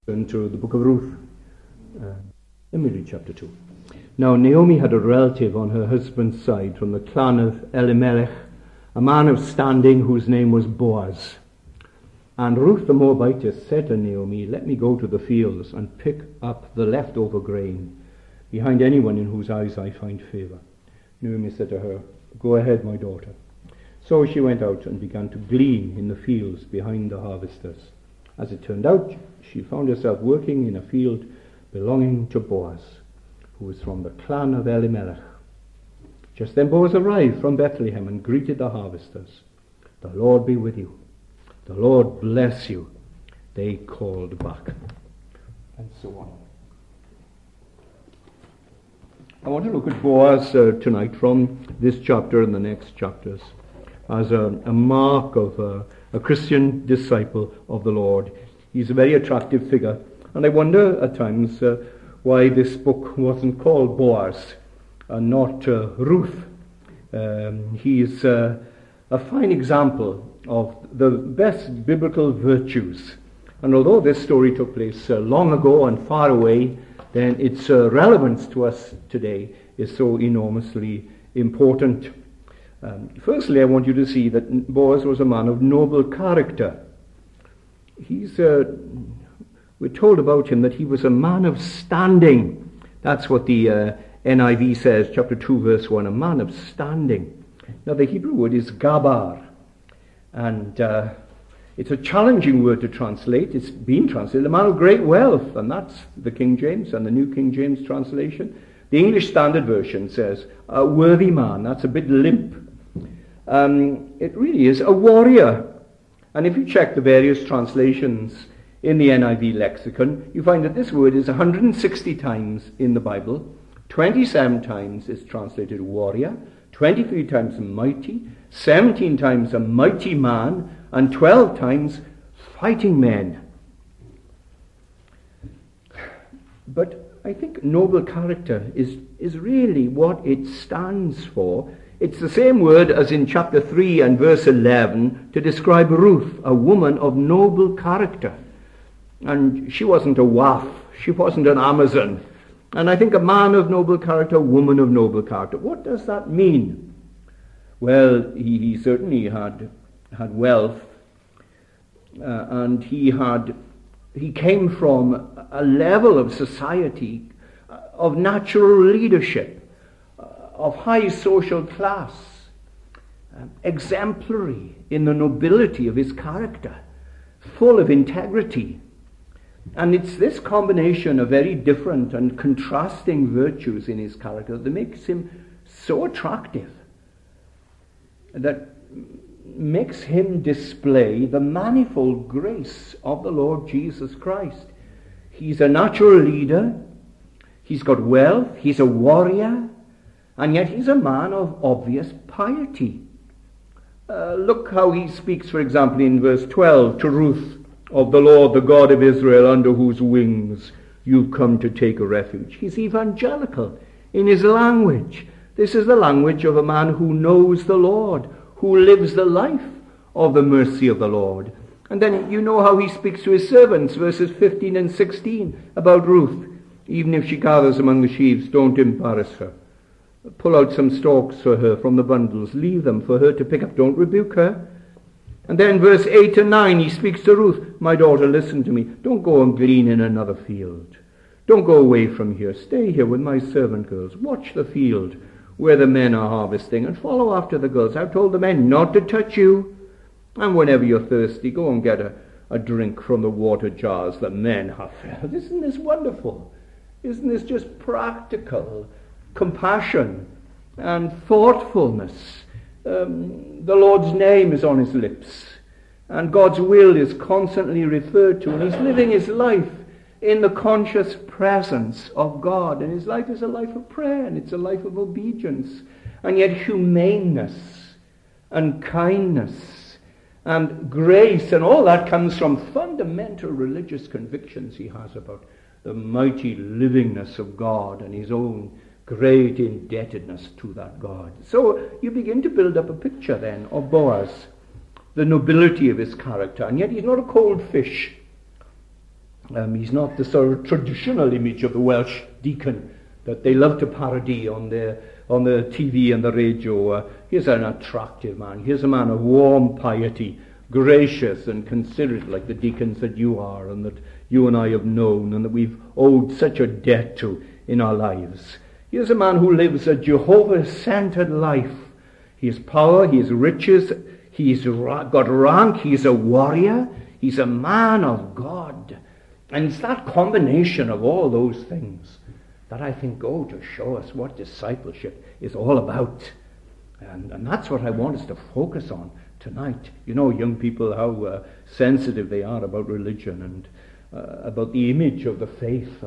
Into the book of Ruth. Let me read chapter 2. Now Naomi had a relative on her husband's side from the clan of Elimelech, a man of standing whose name was Boaz. And Ruth the Moabitess said to Naomi, "Let me go to the fields and pick up the leftover grain behind anyone in whose eyes I find favor." Naomi said to her, "Go ahead, my daughter." So she went out and began to glean in the fields behind the harvesters. As it turned out, she found herself working in a field belonging to Boaz, who was from the clan of Elimelech. Just then Boaz arrived from Bethlehem and greeted the harvesters. "The Lord be with you. The Lord bless you," they called back, and so on. I want to look at Boaz tonight from this chapter and the next chapters as a mark of a Christian disciple of the Lord. He's a very attractive figure, and I wonder at times why this book wasn't called Boaz and not Ruth. He is a fine example of the best biblical virtues, and although this story took place long ago and far away, then its relevance to us today is so enormously important. Firstly, I want you to see that Boaz was a man of noble character. We're told about him that he was a man of standing. That's what the NIV says, chapter 2, verse 1, a man of standing. Now, the Hebrew word is gabar, and it's a challenging word to translate. It's been translated, a man of great wealth, and that's the King James and the New King James translation. The English Standard Version says, a worthy man. That's a bit limp. It really is a warrior. And if you check the various translations in the NIV lexicon, you find that this word is 160 times in the Bible. 27 times it's translated warrior, 23 times mighty, 17 times a mighty man, and 12 times fighting men. But I think noble character is really what it stands for. It's the same word as in chapter 3 and verse 11 to describe Ruth, a woman of noble character. And she wasn't a waif, she wasn't an Amazon. And I think a man of noble character, a woman of noble character. What does that mean? Well, he certainly had wealth, and he came from a level of society of natural leadership, of high social class, exemplary in the nobility of his character, full of integrity. And it's this combination of very different and contrasting virtues in his character that makes him so attractive, that makes him display the manifold grace of the Lord Jesus Christ. He's a natural leader, he's got wealth, he's a warrior, and yet he's a man of obvious piety. Look how he speaks, for example, in verse 12 to Ruth, "Of the Lord, the God of Israel, under whose wings you've come to take a refuge." He's evangelical in his language. This is the language of a man who knows the Lord, who lives the life of the mercy of the Lord. And then you know how he speaks to his servants, verses 15 and 16, about Ruth. "Even if she gathers among the sheaves, don't embarrass her. Pull out some stalks for her from the bundles. Leave them for her to pick up. Don't rebuke her." And then verse 8 and 9, he speaks to Ruth. "My daughter, listen to me. Don't go and glean in another field. Don't go away from here. Stay here with my servant girls. Watch the field where the men are harvesting and follow after the girls. I've told the men not to touch you. And whenever you're thirsty, go and get a drink from the water jars the men have filled." Isn't this wonderful? Isn't this just practical compassion and thoughtfulness? The Lord's name is on his lips, and God's will is constantly referred to, and he's living his life in the conscious presence of God, and his life is a life of prayer, and it's a life of obedience, and yet humaneness and kindness and grace, and all that comes from fundamental religious convictions he has about the mighty livingness of God and his own great indebtedness to that God. So you begin to build up a picture then of Boaz, the nobility of his character, and yet he's not a cold fish. He's not the sort of traditional image of the Welsh deacon that they love to parody on the TV and the radio. Here's an attractive man. Here's a man of warm piety, gracious and considerate like the deacons that you are and that you and I have known and that we've owed such a debt to in our lives. Here's a man who lives a Jehovah-centered life. He has power, he has riches, he's got rank, he's a warrior, he's a man of God. And it's that combination of all those things that I think go to show us what discipleship is all about. And that's what I want us to focus on tonight. You know, young people, how sensitive they are about religion and about the image of the faith.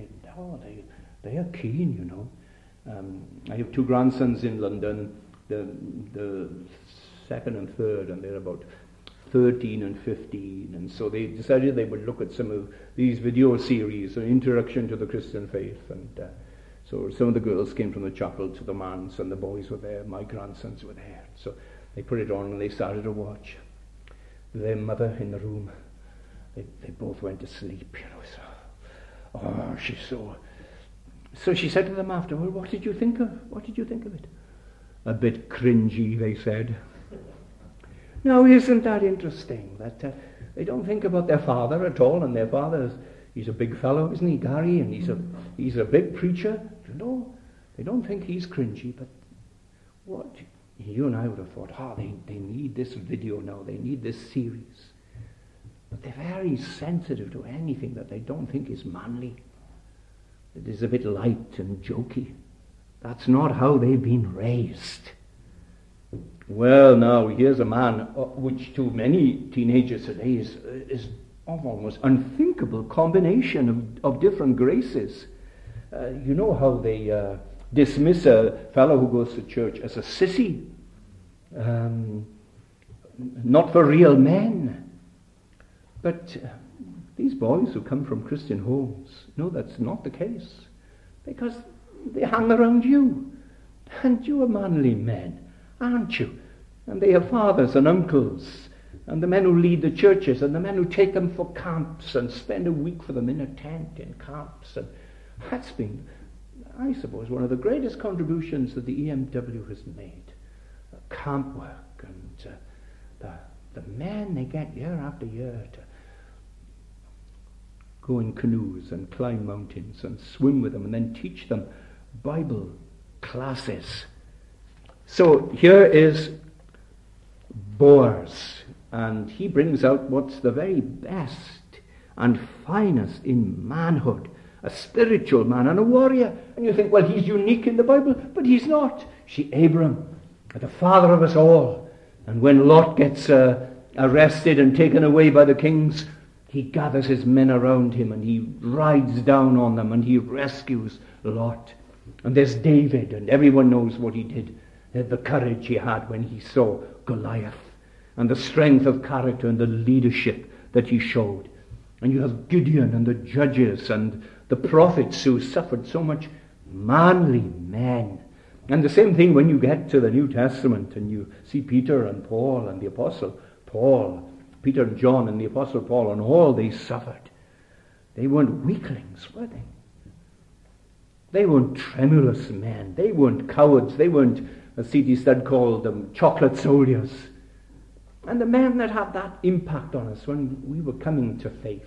They are keen, you know. I have two grandsons in London, the second and third, and they're about 13 and 15, and so they decided they would look at some of these video series, an introduction to the Christian faith, and so some of the girls came from the chapel to the manse, and the boys were there, my grandsons were there, so they put it on and they started to watch. Their mother in the room, they both went to sleep, you know, so she said to them after, well, what did you think of it? A bit cringy, they said. Now, isn't that interesting that they don't think about their father at all, and their father, he's a big fellow, isn't he, Gary, and he's a big preacher. You know, they don't think he's cringy, but what you and I would have thought, they need this video now, they need this series. But they're very sensitive to anything that they don't think is manly, that is a bit light and jokey. That's not how they've been raised. Well, now, here's a man, which to many teenagers today is almost unthinkable combination of different graces. You know how they dismiss a fellow who goes to church as a sissy, not for real men. But these boys who come from Christian homes, no, that's not the case, because they hang around you, and you are manly men, aren't you? And they have fathers and uncles, and the men who lead the churches, and the men who take them for camps and spend a week for them in a tent in camps. And that's been, I suppose, one of the greatest contributions that the EMW has made. Camp work and the men they get year after year to go in canoes and climb mountains and swim with them and then teach them Bible classes. So here is Boaz, and he brings out what's the very best and finest in manhood, a spiritual man and a warrior. And you think, well, he's unique in the Bible, but he's not. See, Abram, the father of us all, and when Lot gets arrested and taken away by the kings, he gathers his men around him and he rides down on them and he rescues Lot. And there's David, and everyone knows what he did, the courage he had when he saw Goliath, and the strength of character and the leadership that he showed. And you have Gideon and the judges and the prophets who suffered so much, manly men. And the same thing when you get to the New Testament and you see Peter and Paul and the Apostle Paul, Peter and John and the Apostle Paul, and all they suffered. They weren't weaklings, were they? They weren't tremulous men. They weren't cowards. They weren't, as C.T. Studd called them, chocolate soldiers. And the men that had that impact on us when we were coming to faith.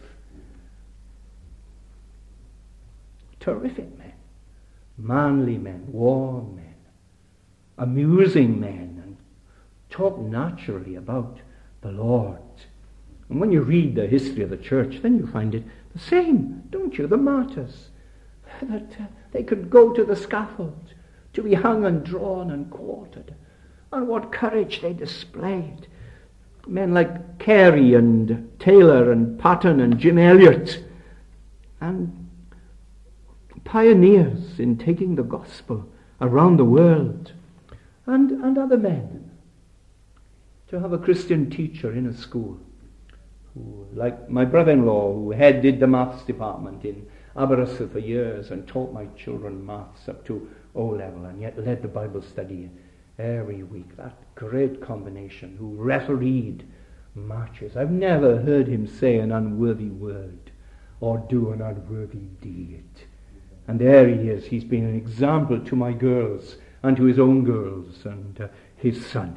Terrific men. Manly men, warm men, amusing men, and talk naturally about the Lord. And when you read the history of the church, then you find it the same, don't you? The martyrs, that they could go to the scaffold to be hung and drawn and quartered. And what courage they displayed. Men like Carey and Taylor and Patton and Jim Elliot, and pioneers in taking the gospel around the world, and other men. To have a Christian teacher in a school, who, like my brother-in-law, who headed the maths department in Aberystwyth for years and taught my children maths up to O-level, and yet led the Bible study every week. That great combination, who refereed matches. I've never heard him say an unworthy word or do an unworthy deed. And there he is. He's been an example to my girls and to his own girls and his son.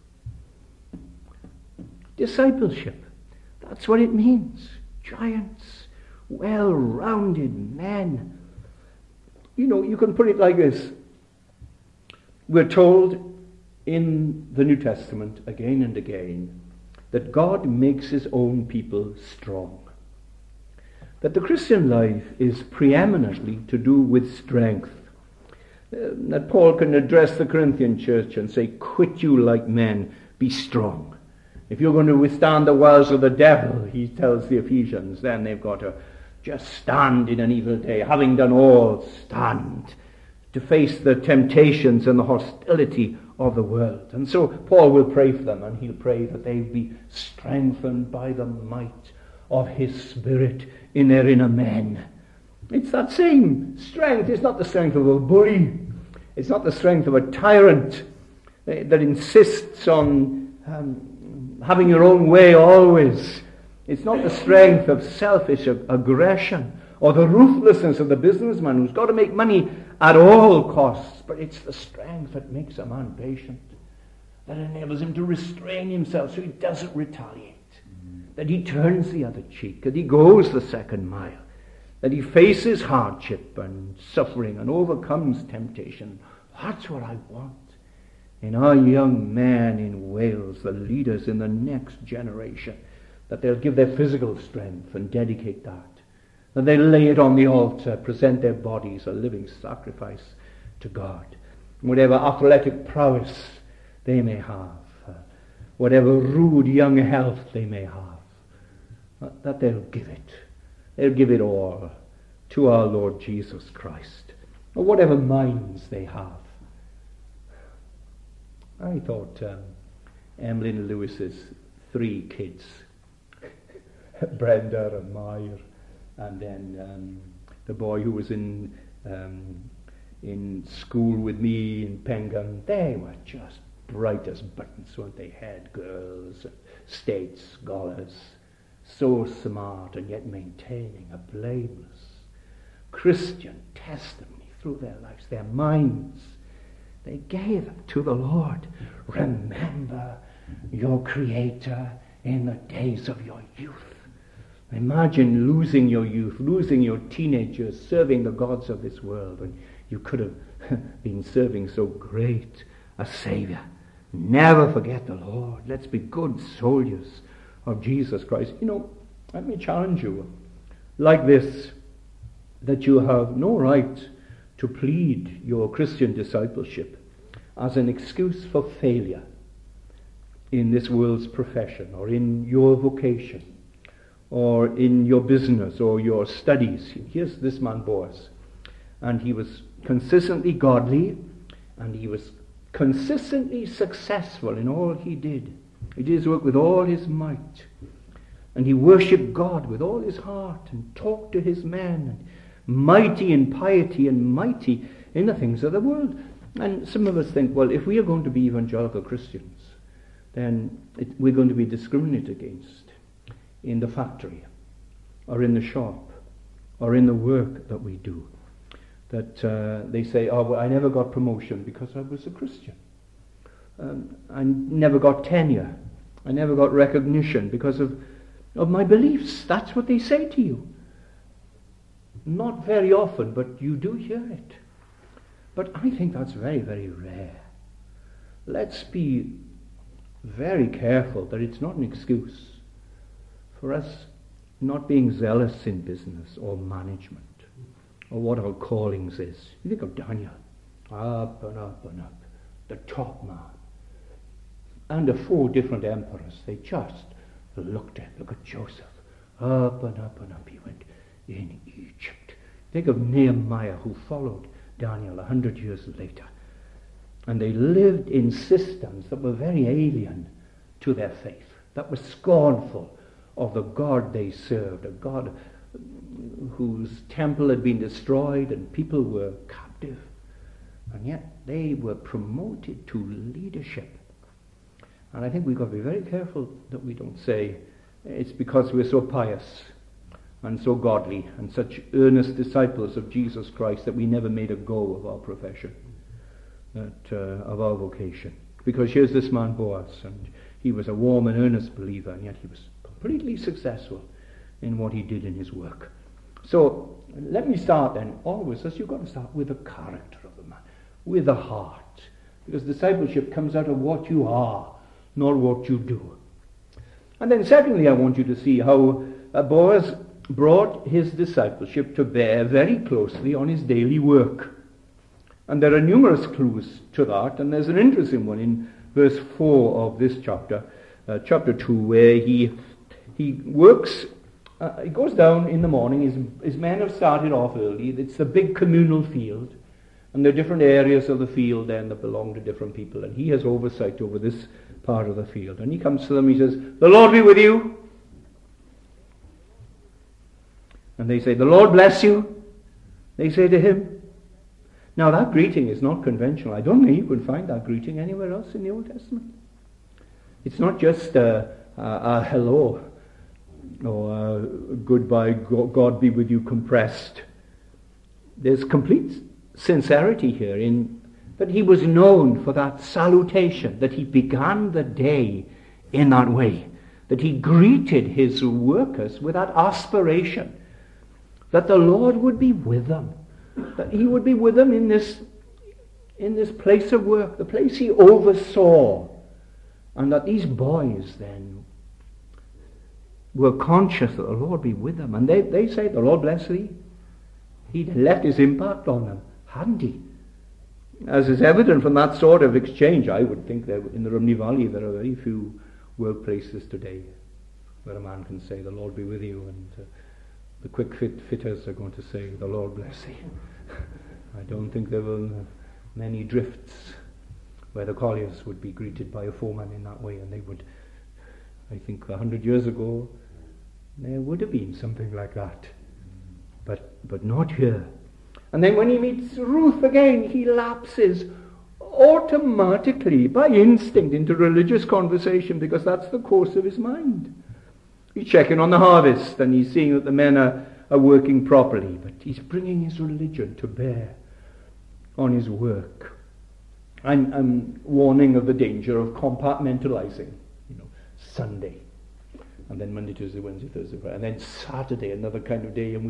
Discipleship. That's what it means. Giants. Well-rounded men. You know, you can put it like this. We're told in the New Testament again and again that God makes his own people strong. That the Christian life is preeminently to do with strength. That Paul can address the Corinthian church and say, quit you like men, be strong. If you're going to withstand the wiles of the devil, he tells the Ephesians, then they've got to just stand in an evil day. Having done all, stand to face the temptations and the hostility of the world. And so Paul will pray for them, and he'll pray that they be strengthened by the might of his Spirit in their inner men. It's that same strength. It's not the strength of a bully. It's not the strength of a tyrant that insists on having your own way always. It's not the strength of selfish aggression or the ruthlessness of the businessman who's got to make money at all costs, but it's the strength that makes a man patient, that enables him to restrain himself so he doesn't retaliate, that he turns the other cheek, that he goes the second mile, that he faces hardship and suffering and overcomes temptation. That's what I want in our young men in Wales, the leaders in the next generation, that they'll give their physical strength and dedicate that. And they lay it on the altar, present their bodies a living sacrifice to God. Whatever athletic prowess they may have, whatever rude young health they may have, that they'll give it. They'll give it all to our Lord Jesus Christ, or whatever minds they have. I thought Emlyn Lewis's 3 kids, Brenda and Meyer, and then the boy who was in school with me in Pengan, they were just bright as buttons, weren't they? Head girls, state scholars, so smart and yet maintaining a blameless Christian testimony through their lives, their minds. They gave to the Lord. Remember your Creator in the days of your youth. Imagine losing your youth, losing your teenagers, serving the gods of this world when you could have been serving so great a Savior. Never forget the Lord. Let's be good soldiers of Jesus Christ. You know, let me challenge you like this, that you have no right to plead your Christian discipleship as an excuse for failure in this world's profession or in your vocation or in your business or your studies. Here's this man Boaz, and he was consistently godly, and he was consistently successful in all he did. He did his work with all his might, and he worshipped God with all his heart and talked to his men, and mighty in piety and mighty in the things of the world. And some of us think, well, if we are going to be evangelical Christians, then we're going to be discriminated against in the factory or in the shop or in the work that we do. That they say, oh, well, I never got promotion because I was a Christian. I never got tenure. I never got recognition because of my beliefs. That's what they say to you. Not very often, but you do hear it. But I think that's very, very rare. Let's be very careful that it's not an excuse for us not being zealous in business or management or what our callings is. You think of Daniel, up and up and up, the top man. Under 4 different emperors, they just look at Joseph, up and up and up he went in Egypt. Think of Nehemiah, who followed Daniel 100 years later. And they lived in systems that were very alien to their faith, that were scornful of the God they served, a God whose temple had been destroyed and people were captive. And yet they were promoted to leadership. And I think we've got to be very careful that we don't say it's because we're so pious and so godly, and such earnest disciples of Jesus Christ that we never made a go of our profession, of our vocation. Because here's this man Boaz, and he was a warm and earnest believer, and yet he was completely successful in what he did in his work. So let me start then, always, as you've got to start with the character of the man, with the heart. Because discipleship comes out of what you are, not what you do. And then secondly, I want you to see how Boaz brought his discipleship to bear very closely on his daily work. And there are numerous clues to that, and there's an interesting one in verse 4 of this chapter, chapter 2, where he works, he goes down in the morning, his men have started off early, it's a big communal field, and there are different areas of the field then that belong to different people, and he has oversight over this part of the field. And he comes to them, he says, "The Lord be with you." And they say, "The Lord bless you." They say to him. Now that greeting is not conventional. I don't think you can find that greeting anywhere else in the Old Testament. It's not just a hello or a goodbye, God be with you compressed. There's complete sincerity here in that he was known for that salutation, that he began the day in that way, that he greeted his workers with that aspiration that the Lord would be with them, that he would be with them in this place of work, the place he oversaw, and that these boys then were conscious that the Lord be with them. And they say, "The Lord bless thee." He'd left his impact on them, hadn't he? As is evident from that sort of exchange, I would think that in the Rumney Valley there are very few workplaces today where a man can say, "The Lord be with you," and the quick fitters are going to say, "The Lord bless thee." I don't think there were many drifts where the colliers would be greeted by a foreman in that way, and they would, I think 100 years ago, there would have been something like that. But not here. And then when he meets Ruth again, he lapses automatically, by instinct, into religious conversation, because that's the course of his mind. He's checking on the harvest, and he's seeing that the men are working properly, but he's bringing his religion to bear on his work. I'm warning of the danger of compartmentalizing, Sunday, and then Monday, Tuesday, Wednesday, Thursday, Friday, and then Saturday, another kind of day.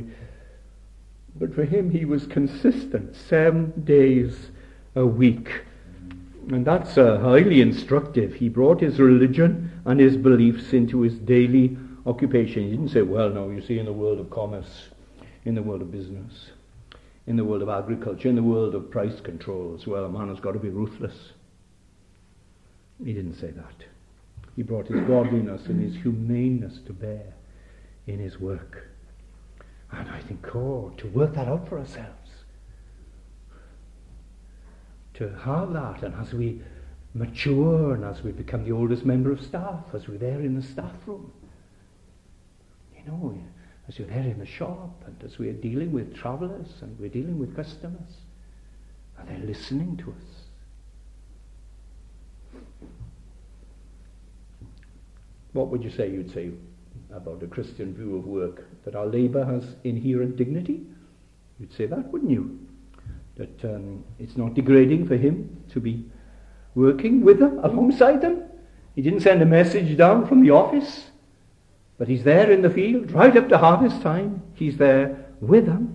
But for him, he was consistent, 7 days a week. And that's highly instructive. He brought his religion and his beliefs into his daily occupation. He didn't say, "Well, no, you see, in the world of commerce, in the world of business, in the world of agriculture, in the world of price controls, well, a man has got to be ruthless." He didn't say that. He brought his godliness and his humaneness to bear in his work. And I think, to work that out for ourselves, to have that, and as we mature and as we become the oldest member of staff, as we're there in the staff room, as we're there in the shop, and as we're dealing with travellers and we're dealing with customers, and they're listening to us. What would you say? You'd say about a Christian view of work, that our labour has inherent dignity? You'd say that, wouldn't you? That it's not degrading for him to be working with them, alongside them. He didn't send a message down from the office, but he's there in the field, right up to harvest time. He's there with them.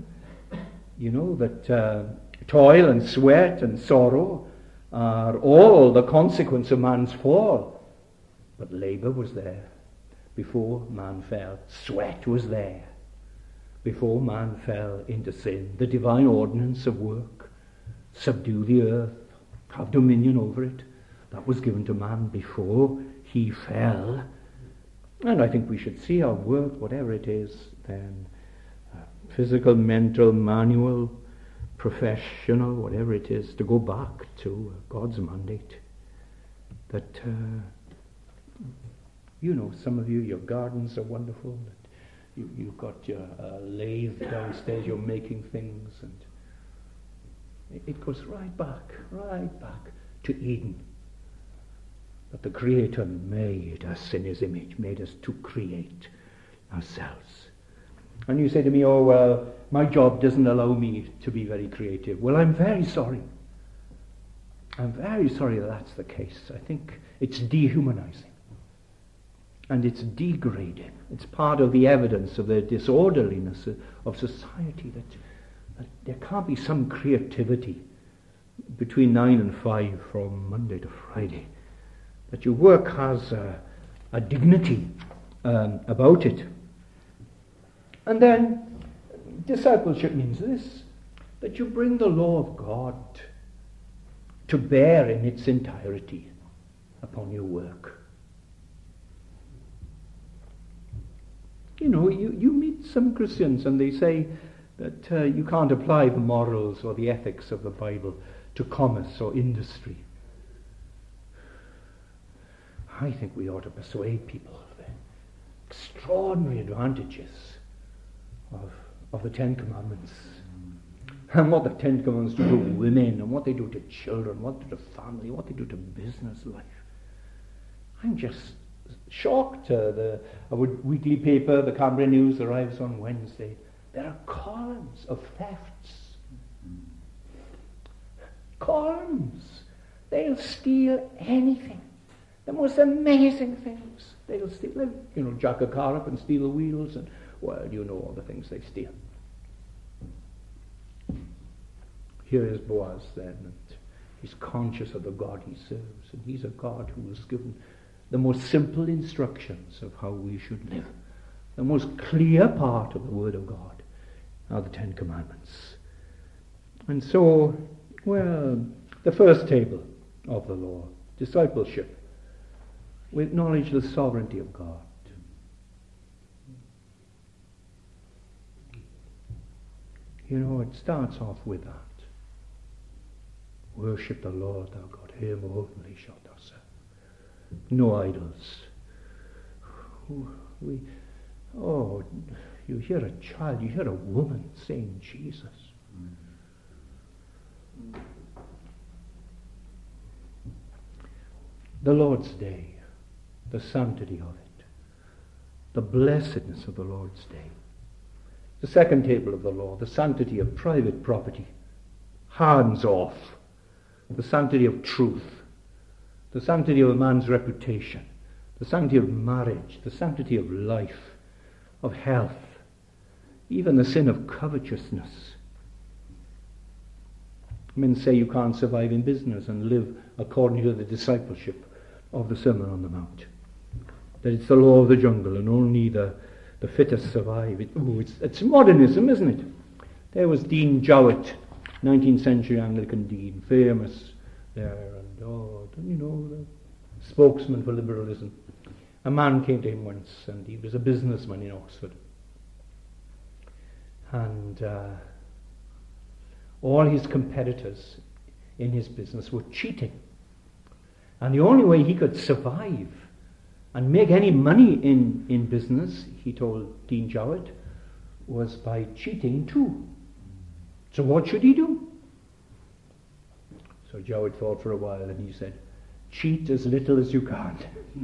That toil and sweat and sorrow are all the consequence of man's fall. But labour was there before man fell. Sweat was there before man fell into sin. The divine ordinance of work, subdue the earth, have dominion over it, that was given to man before he fell. And I think we should see our work, whatever it is, then physical, mental, manual, professional, whatever it is, to go back to God's mandate. That some of you, your gardens are wonderful. You've got your lathe downstairs, you're making things, and it goes right back to Eden. That the Creator made us in His image, made us to create ourselves. And you say to me, oh, well, my job doesn't allow me to be very creative. Well, I'm very sorry. I'm very sorry that that's the case. I think it's dehumanizing. And it's degrading. It's part of the evidence of the disorderliness of society, that there can't be some creativity between 9 and 5 from Monday to Friday. That your work has a dignity about it. And then discipleship means this, that you bring the law of God to bear in its entirety upon your work. You know, you meet some Christians and they say that you can't apply the morals or the ethics of the Bible to commerce or industry. I think we ought to persuade people of the extraordinary advantages of the Ten Commandments, and what the Ten Commandments do to women, and what they do to children, what they do to family, what they do to business life. I'm just shocked. A weekly paper, the Canberra News, arrives on Wednesday. There are columns of thefts. Columns. They'll steal anything. The most amazing things. They'll steal, jack a car up and steal the wheels, and, well, you know all the things they steal. Here is Boaz then, and he's conscious of the God he serves, and he's a God who has given the most simple instructions of how we should live. The most clear part of the Word of God are the Ten Commandments. And so, well, the first table of the law, discipleship. We acknowledge the sovereignty of God. You know, it starts off with that. Worship the Lord thou God, him only shalt thou serve. No idols. You hear a child, you hear a woman saying Jesus. The Lord's Day, the sanctity of it, the blessedness of the Lord's Day. The second table of the law, the sanctity of private property, hands off. The sanctity of truth, the sanctity of a man's reputation, the sanctity of marriage, the sanctity of life, of health, even the sin of covetousness. Men say you can't survive in business and live according to the discipleship of the Sermon on the Mount. That it's the law of the jungle and only the fittest survive. It's modernism, isn't it? There was Dean Jowett, 19th century Anglican dean, famous there, and the spokesman for liberalism. A man came to him once, and he was a businessman in Oxford. And all his competitors in his business were cheating. And the only way he could survive and make any money in business, he told Dean Jowett, was by cheating too. So what should he do? So Jowett thought for a while, and he said, cheat as little as you can.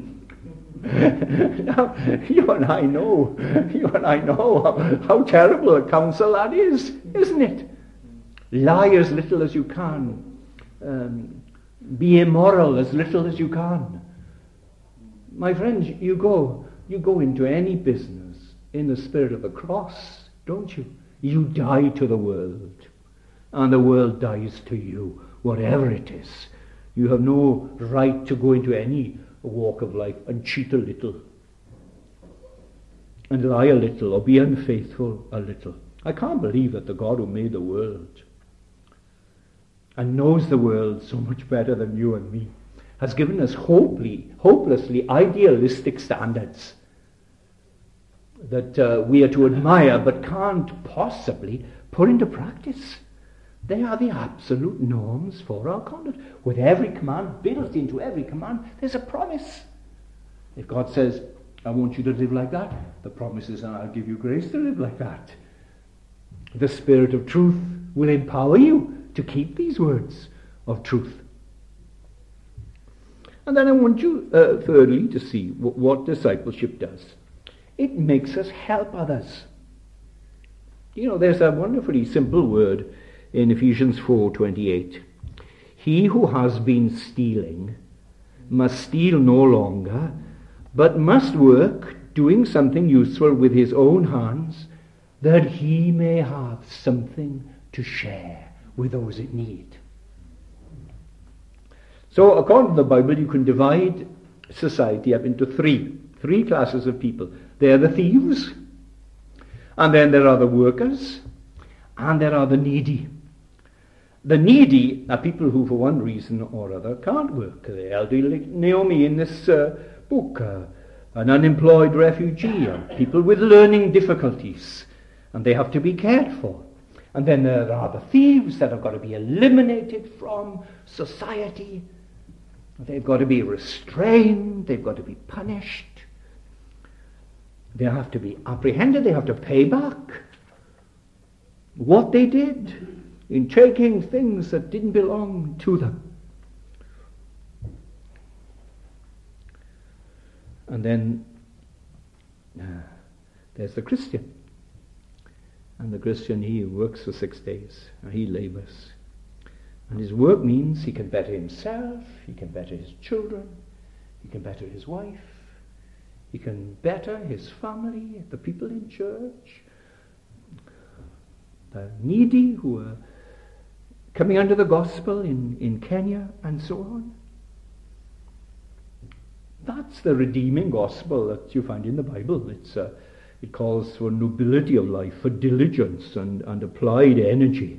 Now, you and I know how terrible a counsel that is, isn't it? Lie as little as you can. Be immoral as little as you can. My friends, you go into any business in the spirit of the cross, don't you? You die to the world, and the world dies to you, whatever it is. You have no right to go into any walk of life and cheat a little, and lie a little, or be unfaithful a little. I can't believe that the God who made the world and knows the world so much better than you and me has given us hopelessly idealistic standards that we are to admire but can't possibly put into practice. They are the absolute norms for our conduct. With every command, built into every command, there's a promise. If God says, I want you to live like that, the promise is, and I'll give you grace to live like that. The Spirit of truth will empower you to keep these words of truth. And then I want you, thirdly, to see what discipleship does. It makes us help others. There's a wonderfully simple word in Ephesians 4:28. He who has been stealing must steal no longer, but must work, doing something useful with his own hands, that he may have something to share with those in need. So according to the Bible, you can divide society up into three classes of people. There are the thieves, and then there are the workers, and there are the needy. The needy are people who, for one reason or other, can't work. The elderly, like Naomi in this book, an unemployed refugee, or people with learning difficulties, and they have to be cared for. And then there are the thieves that have got to be eliminated from society. They've got to be restrained, they've got to be punished. They have to be apprehended, they have to pay back what they did in taking things that didn't belong to them. And then there's the Christian. And the Christian, he works for 6 days, and he labors. And his work means he can better himself, he can better his children, he can better his wife, he can better his family, the people in church, the needy who are coming under the gospel in Kenya, and so on. That's the redeeming gospel that you find in the Bible. It calls for nobility of life, for diligence and applied energy.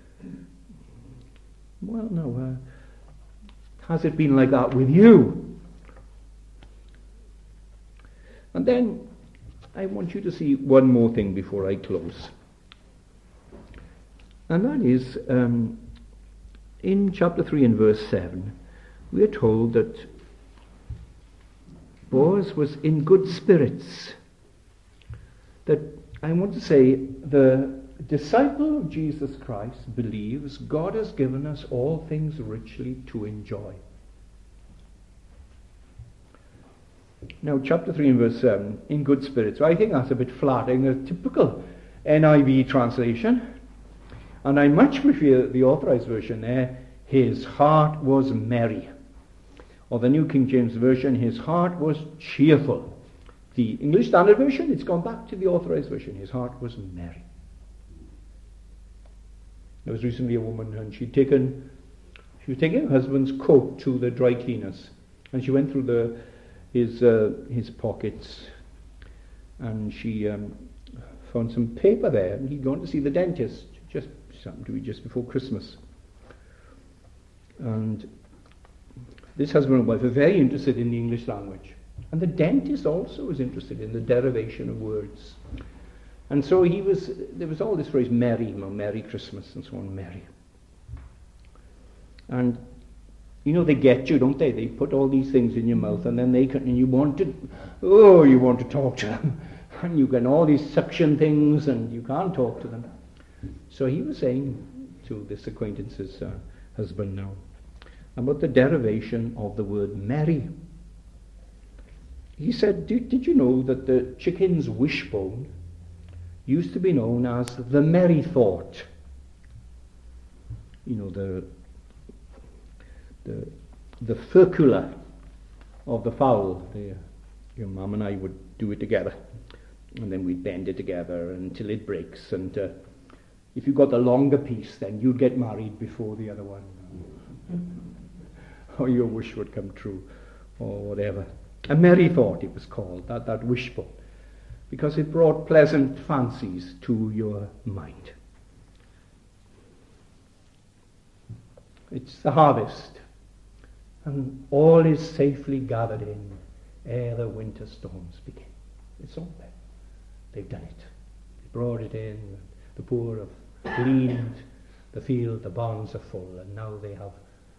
Well, now, has it been like that with you? And then I want you to see one more thing before I close. And that is, in chapter 3 and verse 7, we are told that Boaz was in good spirits. That, I want to say, the disciple of Jesus Christ believes God has given us all things richly to enjoy. Now, chapter 3 and verse 7, in good spirits. I think that's a bit flattering, a typical NIV translation. And I much prefer the Authorized Version there, his heart was merry. Or the New King James Version, his heart was cheerful. The English Standard Version, it's gone back to the Authorized Version, his heart was merry. There was recently a woman, and she was taking her husband's coat to the dry cleaners, and she went through his pockets, and she found some paper there, and he'd gone to see the dentist, just before Christmas. And this husband and wife are very interested in the English language, and the dentist also was interested in the derivation of words. And so there was all this phrase, Merry Christmas, and so on, merry. And, they get you, don't they? They put all these things in your mouth, and then you want to talk to them. And you get all these suction things, and you can't talk to them. So he was saying to this acquaintance's husband now, about the derivation of the word merry. He said, did you know that the chicken's wishbone used to be known as the merry thought? The furcula of the fowl. Your mum and I would do it together, and then we'd bend it together until it breaks, and if you got the longer piece, then you'd get married before the other one, or your wish would come true, or whatever. A merry thought, it was called, that wishbone, because it brought pleasant fancies to your mind. It's the harvest, and all is safely gathered in ere the winter storms begin. It's all there. They've done it. They brought it in. The poor have gleaned the field, the barns are full, and now they have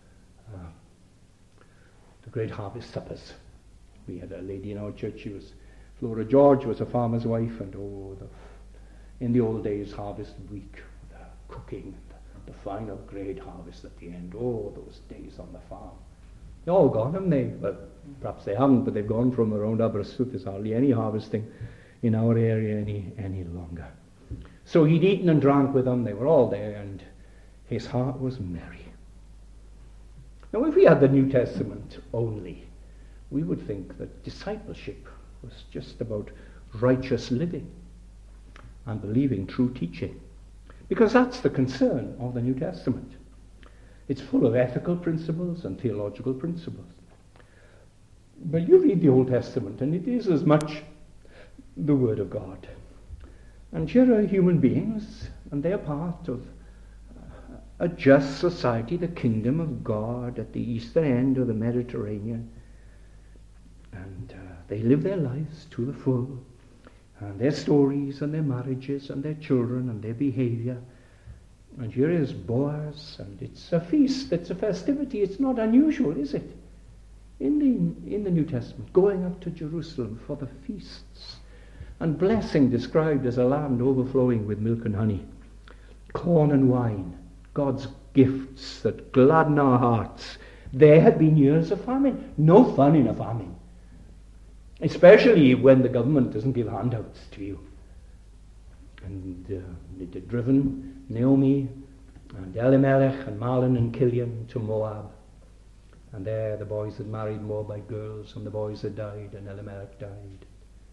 the great harvest suppers. We had a lady in our church, Flora George was a farmer's wife, and in the old days, harvest week, the cooking, the final great harvest at the end, those days on the farm. They're all gone, haven't they? Well, perhaps they haven't, but they've gone from around Aberystwyth. There's hardly any harvesting in our area any longer. So he'd eaten and drank with them, they were all there, and his heart was merry. Now if we had the New Testament only, we would think that discipleship was just about righteous living and believing true teaching, because that's the concern of the New Testament. It's full of ethical principles and theological principles. But you read the Old Testament, and it is as much the Word of God. And here are human beings, and they are part of a just society, the kingdom of God at the eastern end of the Mediterranean. And they live their lives to the full. And their stories and their marriages and their children and their behavior. And here is Boaz, and it's a feast, it's a festivity. It's not unusual, is it? In the New Testament, going up to Jerusalem for the feasts. And blessing described as a land overflowing with milk and honey. Corn and wine, God's gifts that gladden our hearts. There had been years of famine. No fun in a famine. Especially when the government doesn't give handouts to you. And it had driven Naomi and Elimelech and Mahlon and Chilion to Moab. And there the boys had married Moabite girls, and the boys had died, and Elimelech died.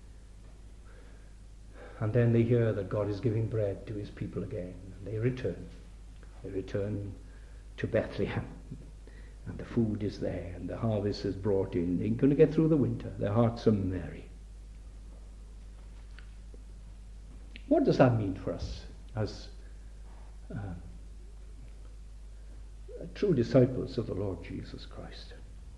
And then they hear that God is giving bread to his people again. And they return. They return to Bethlehem. And the food is there, and the harvest is brought in. They're going to get through the winter. Their hearts are merry. What does that mean for us as true disciples of the Lord Jesus Christ?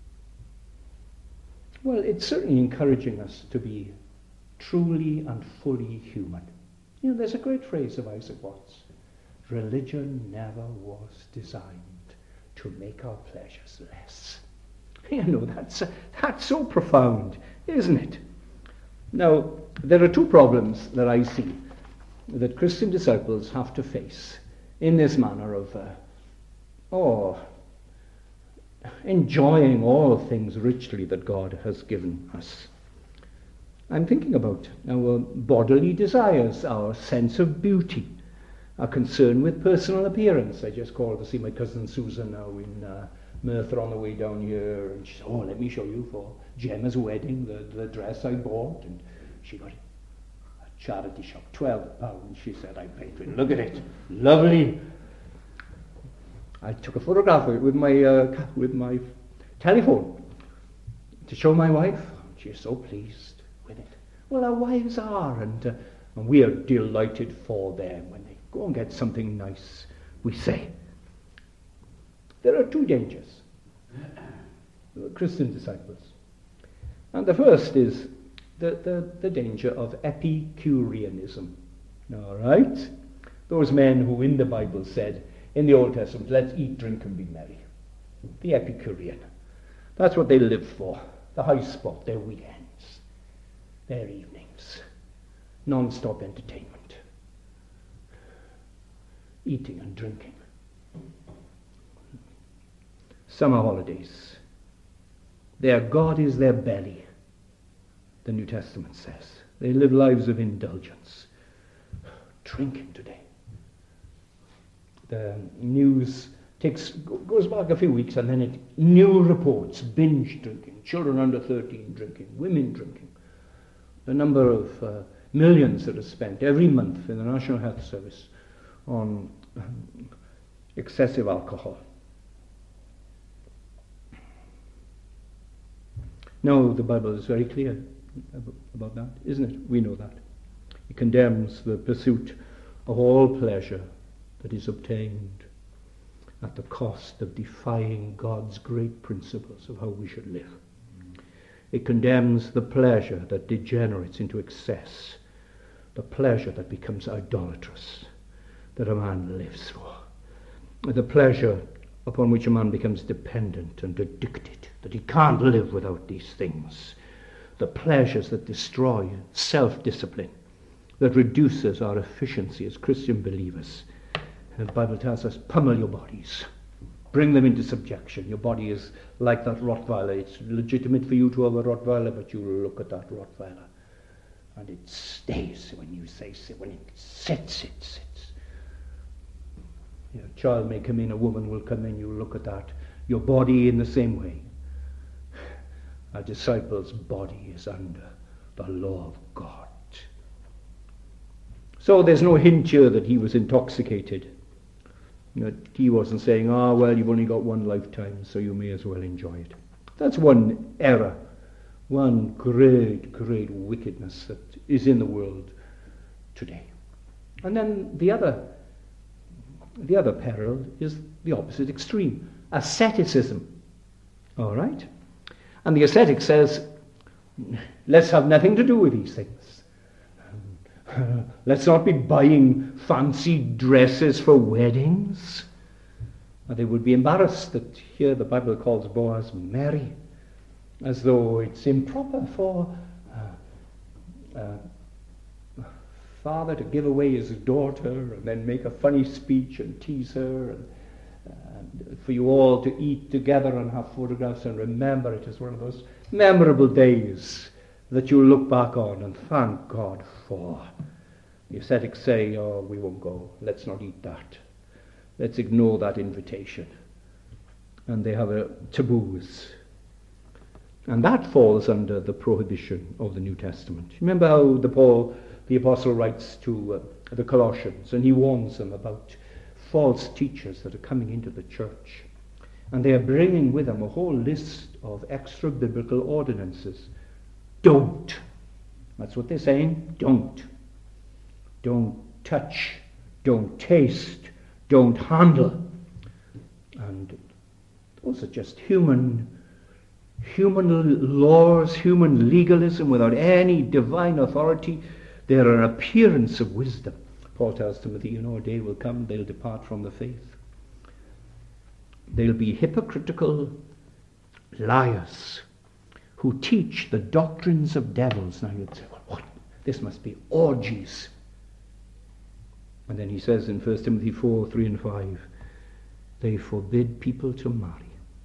Well, it's certainly encouraging us to be truly and fully human. You know, there's a great phrase of Isaac Watts. Religion never was designed to make our pleasures less. You know, that's so profound, isn't it? Now, there are two problems that I see that Christian disciples have to face in this manner of enjoying all things richly that God has given us. I'm thinking about our bodily desires, our sense of beauty, our concern with personal appearance. I just called to see my cousin Susan now in Merthyr on the way down here, and she said, "Oh, let me show you for Gemma's wedding the dress I bought." And she got it at a charity shop, £12. She said, "I paid for it. Look at it, lovely." I took a photograph of it with my telephone to show my wife. She is so pleased with it. Well, our wives are, and we are delighted for them when they go and get something nice, we say. There are two dangers, Christian disciples. And the first is the danger of Epicureanism. All right? Those men who in the Bible said, in the Old Testament, let's eat, drink, and be merry. The Epicurean. That's what they live for. The high spot, their weekends, their evenings. Non-stop entertainment. Eating and drinking. Summer holidays. Their God is their belly, the New Testament says. They live lives of indulgence. Drinking today. The news goes back a few weeks, and then new reports, binge drinking, children under 13 drinking, women drinking. The number of millions that are spent every month in the National Health Service on excessive alcohol. No, the Bible is very clear about that, isn't it? We know that. It condemns the pursuit of all pleasure that is obtained at the cost of defying God's great principles of how we should live. It condemns the pleasure that degenerates into excess, the pleasure that becomes idolatrous, that a man lives for, the pleasure upon which a man becomes dependent and addicted, that he can't live without these things, the pleasures that destroy self-discipline, that reduces our efficiency as Christian believers. And the Bible tells us, pummel your bodies. Bring them into subjection. Your body is like that Rottweiler. It's legitimate for you to have a Rottweiler, but you look at that Rottweiler. And it stays when you say sit. When it sits, it sits. A child may come in, a woman will come in, you look at that. Your body in the same way. A disciple's body is under the law of God. So there's no hint here that he was intoxicated. He wasn't saying, well, you've only got one lifetime, so you may as well enjoy it. That's one error, one great, great wickedness that is in the world today. And then the other peril is the opposite extreme, asceticism. All right? And the ascetic says, let's have nothing to do with these things. Let's not be buying fancy dresses for weddings. And they would be embarrassed that here the Bible calls Boaz merry, as though it's improper for a father to give away his daughter and then make a funny speech and tease her, and for you all to eat together and have photographs and remember it as one of those memorable days that you look back on and thank God for. The ascetics say, we won't go. Let's not eat that. Let's ignore that invitation. And they have taboos. And that falls under the prohibition of the New Testament. Remember how the apostle writes to the Colossians, and he warns them about false teachers that are coming into the church. And they are bringing with them a whole list of extra-biblical ordinances. Don't. That's what they're saying. Don't. Don't touch. Don't taste. Don't handle. And those are just human laws, human legalism without any divine authority. They're an appearance of wisdom. Paul tells Timothy, a day will come, they'll depart from the faith. They'll be hypocritical liars who teach the doctrines of devils. Now you'd say, well, what? This must be orgies. And then he says in 1 Timothy 4, 3 and 5, they forbid people to marry.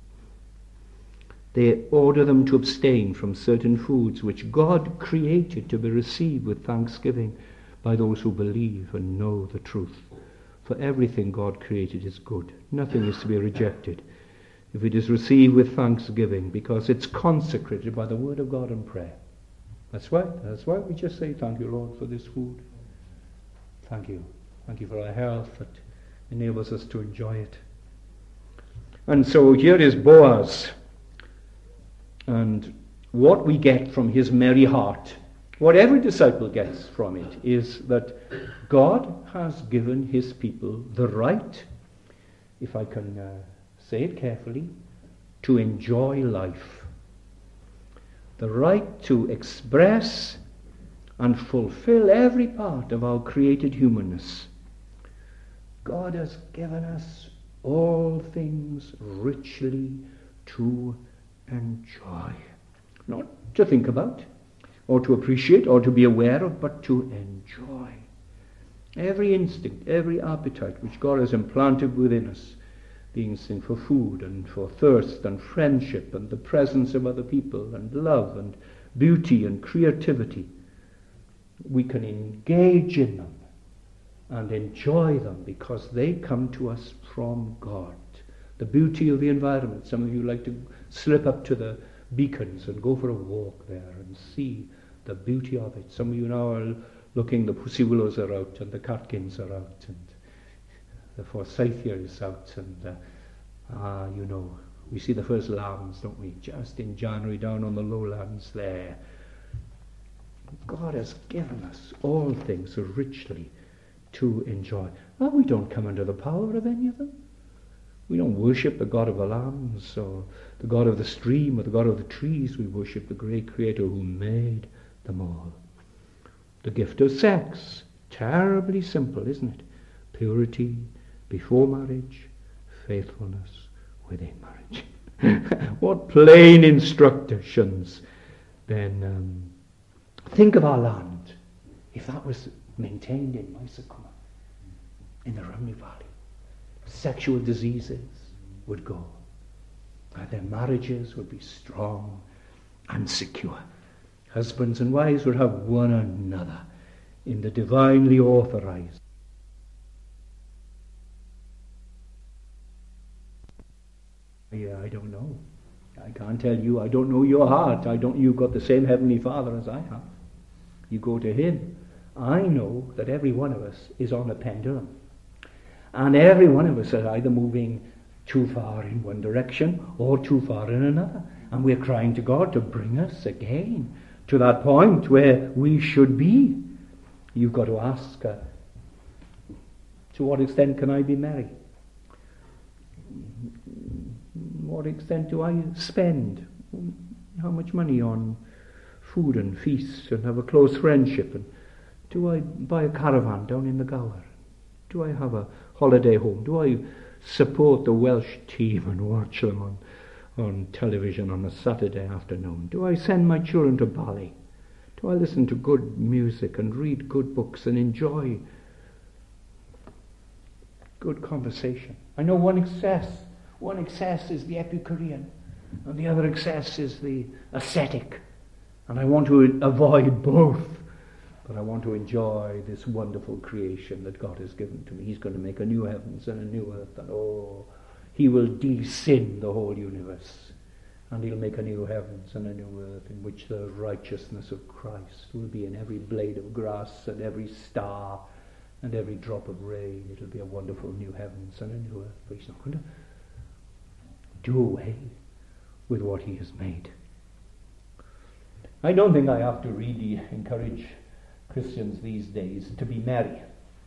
They order them to abstain from certain foods which God created to be received with thanksgiving by those who believe and know the truth. For everything God created is good. Nothing is to be rejected if it is received with thanksgiving, because it's consecrated by the word of God and prayer. That's why we just say, thank you, Lord, for this food. Thank you. Thank you for our health that enables us to enjoy it. And so here is Boaz. And what we get from his merry heart, what every disciple gets from it, is that God has given his people the right, if I can say it carefully, to enjoy life. The right to express and fulfill every part of our created humanness. God has given us all things richly to enjoy. Not to think about, or to appreciate, or to be aware of, but to enjoy. Every instinct, every appetite which God has implanted within us, the instinct for food and for thirst and friendship and the presence of other people and love and beauty and creativity, we can engage in them and enjoy them because they come to us from God. The beauty of the environment. Some of you like to slip up to the beacons and go for a walk there and see the beauty of it. Some of you now are looking, the pussy willows are out and the catkins are out and the forsythia is out and we see the first lambs, don't we, just in January down on the lowlands there. God has given us all things richly to enjoy. Well, we don't come under the power of any of them. We don't worship the God of the lambs or the God of the stream or the God of the trees. We worship the great Creator who made them all. The gift of sex, terribly simple, isn't it? Purity before marriage, faithfulness within marriage. What plain instructions. Then think of our land. If that was maintained in Mysakuma, in the Rumney Valley, sexual diseases would go. Their marriages would be strong and secure. Husbands and wives would have one another in the divinely authorized. Yeah, I don't know. I can't tell you. I don't know your heart. You've got the same Heavenly Father as I have. You go to Him. I know that every one of us is on a pendulum. And every one of us are either moving too far in one direction or too far in another. And we're crying to God to bring us again to that point where we should be. You've got to ask, to what extent can I be merry? What extent do I spend? How much money on food and feasts and have a close friendship? And do I buy a caravan down in the Gower? Do I have a holiday home? Do I support the Welsh team and watch them on television on a Saturday afternoon? Do I send my children to ballet? Do I listen to good music and read good books and enjoy good conversation? I know one excess is the Epicurean, and the other excess is the ascetic. And I want to avoid both, but I want to enjoy this wonderful creation that God has given to me. He's going to make a new heavens and a new earth, and He will de-sin the whole universe, and He'll make a new heavens and a new earth in which the righteousness of Christ will be in every blade of grass and every star and every drop of rain. It'll be a wonderful new heavens and a new earth, but He's not going to do away with what He has made. I don't think I have to really encourage Christians these days to be merry.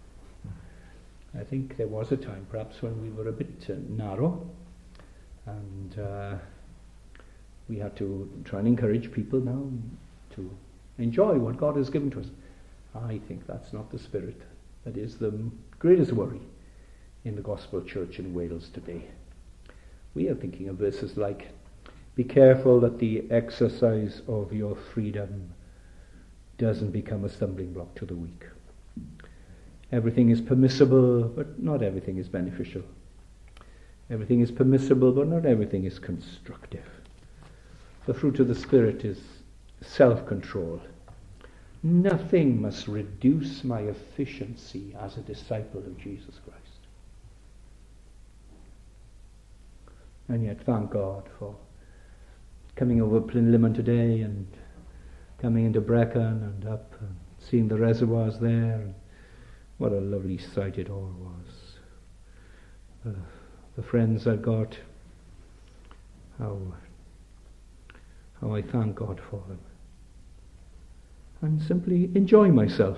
I think there was a time perhaps when we were a bit narrow, and we had to try and encourage people now to enjoy what God has given to us. I think that's not the spirit that is the greatest worry in the gospel church in Wales today. We are thinking of verses like, be careful that the exercise of your freedom doesn't become a stumbling block to the weak. Everything is permissible, but not everything is beneficial. Everything is permissible, but not everything is constructive. The fruit of the Spirit is self-control. Nothing must reduce my efficiency as a disciple of Jesus Christ. And yet, thank God for coming over Plynlimon today and coming into Brecon and up and seeing the reservoirs there. And what a lovely sight it all was. The friends I got, how I thank God for them. And simply enjoy myself.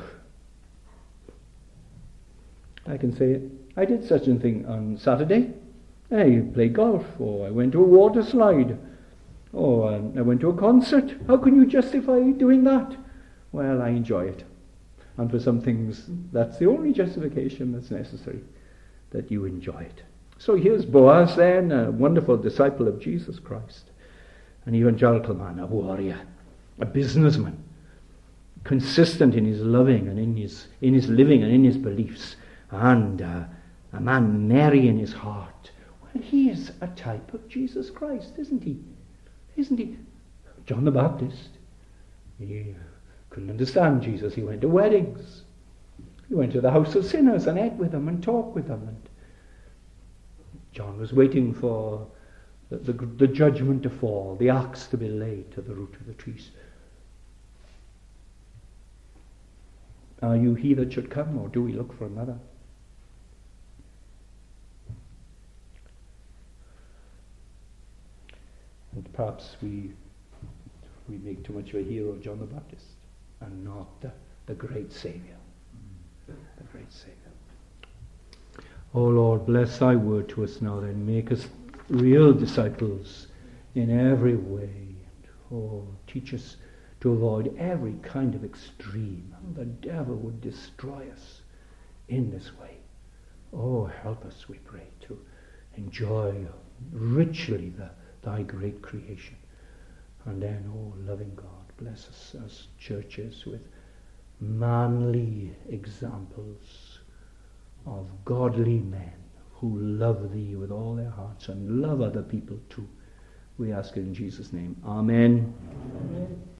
I can say, I did such a thing on Saturday. I played golf, or I went to a water slide, or I went to a concert. How can you justify doing that? Well, I enjoy it. And for some things, that's the only justification that's necessary, that you enjoy it. So here's Boaz then, a wonderful disciple of Jesus Christ, an evangelical man, a warrior, a businessman, consistent in his loving and in his living and in his beliefs, and a man merry in his heart. Well, he is a type of Jesus Christ, isn't he? Isn't he? John the Baptist, he couldn't understand Jesus. He went to weddings. He went to the house of sinners and ate with them and talked with them. And John was waiting for the judgment to fall, the axe to be laid to the root of the trees. Are you he that should come, or do we look for another? And perhaps we make too much of a hero of John the Baptist and not the great Saviour. The great Saviour. Oh Lord, bless thy word to us now then. Make us real disciples in every way. Oh, teach us to avoid every kind of extreme. The devil would destroy us in this way. Oh, help us, we pray, to enjoy richly thy great creation. And then, oh, loving God, bless us as churches with manly examples of godly men who love thee with all their hearts and love other people too. We ask it in Jesus' name. Amen. Amen.